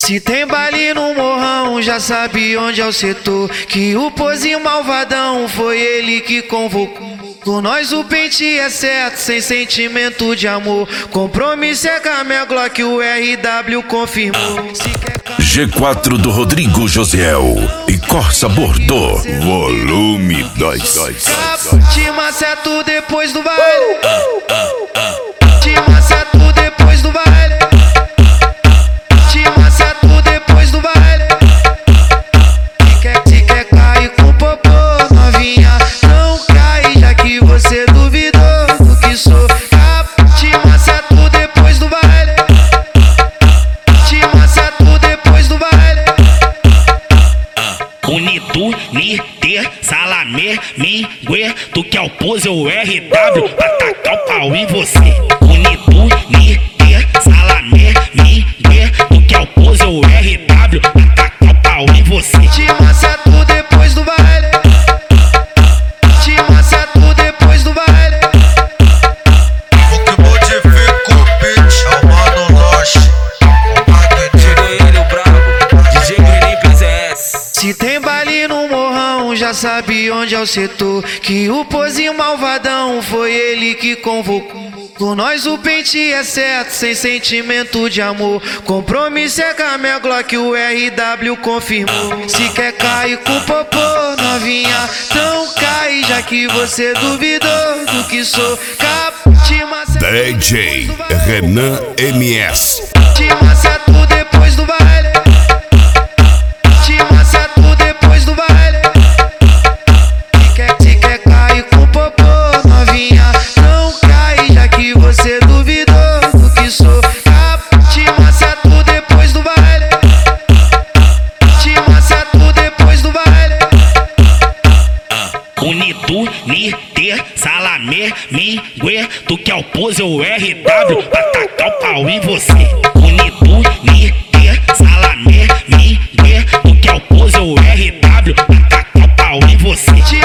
Se tem baile no morrão, já sabe onde é o setor. Que o pozinho malvadão foi ele que convocou. Com nós o pente é certo, sem sentimento de amor. Compromisso é com a minha Glock, o RW confirmou. G4 do Rodrigo Josiel e Corsa Bordeaux, volume 2. Te maceto depois do baile. Te maceto depois do baile. Te maceto depois do baile. Se quer cair com popô, novinha, não cai, já que você duvidou do que sou. Te maceto depois do baile. Te maceto depois do baile. Unido, Niter, Salamé, Mingue, tu que é o pose, o RW, atacar o pau em você. Unido, Niter, Salamé, Mingue, tu que é o pose, o RW, atacar o pau em você. Te maceto depois do baile. Te maceto depois do baile. O que modifica o beat é o Mano Loche. Cheguei ele, o brabo, DJ Green PZS. Se tem baile no morrão, já sabe onde é o setor. Que o pozinho malvadão foi ele que convocou. Com nós o pente é certo, sem sentimento de amor. Compromisso é com a minha Glock, o RW confirmou. Se quer cair com popô, novinha, não cai, já que você duvidou do que sou. Te maceto DJ Renan MS. Te maceto depois do baile. Te maceto depois do baile. Se quer cair com popô, novinha, não cai, já que você duvidou do que sou. Te maceto depois do baile. Te maceto depois do baile. Unido, Niter, Salamé, Mingue, tu que é o pose, o RW, atacar o pau em você. Unido, Niter, Salamé, Mingue, tu que é o pose, o RW, atacar o pau em você. Te